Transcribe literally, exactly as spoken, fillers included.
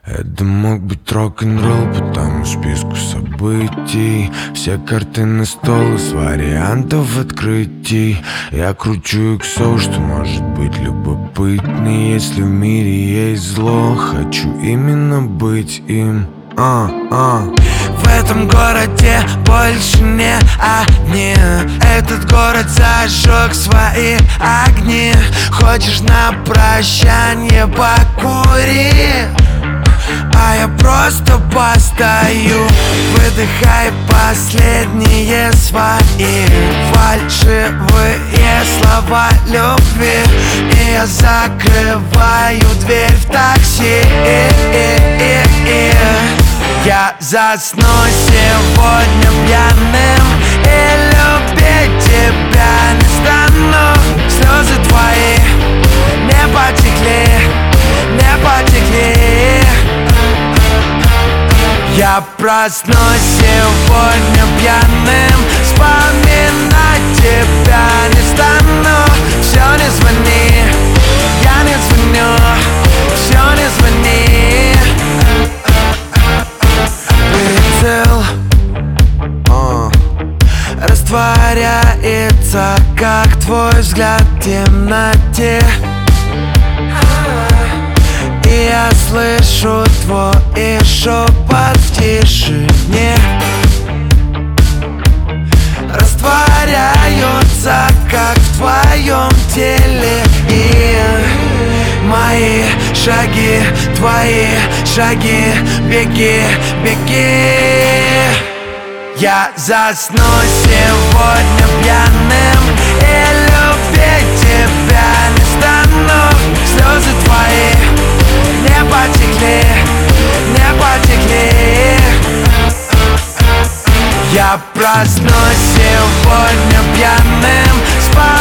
Это мог быть рок-н-ролл по тому списку событий. Все карты на стол из вариантов открытий. Я кручу иксо, что может быть любопытней. Если в мире есть зло, хочу именно быть им. А, а. В этом городе больше не одни. Этот город зажег свои огни. Хочешь на прощание покури? А я просто постою, выдыхая последние свои фальшивые слова любви. И я закрываю дверь в такси. Я засну сегодня пьяным и любить тебя не стану. Слезы твои не потекли, не потекли. Я проснусь сегодня пьяным, вспоминать тебя не стану. Все, не звони, я не звоню. Все, не звони. Прицел uh. растворяется, как твой взгляд в темноте. И я слышу твой шепот в тишине. Растворяются, как в твоем теле. И мои шаги, твои шаги. Беги, беги. Я засну сегодня пьяным и любить тебя не стану. Слезы твои не потекли, не потекли. Я проснусь сегодня пьяным, спать.